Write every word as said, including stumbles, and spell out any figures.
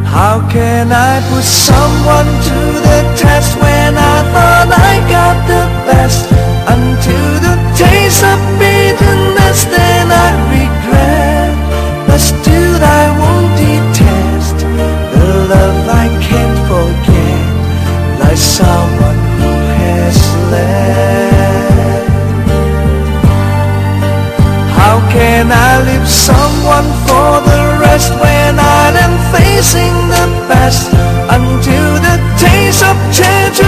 How can I put someone to the test when I thought I got the best? Until the taste of bitterness, then I regret. But still I won't detest the love I can't forget, like someone who has left. How can I leave someone for the rest when I am facing the best? Until the taste of change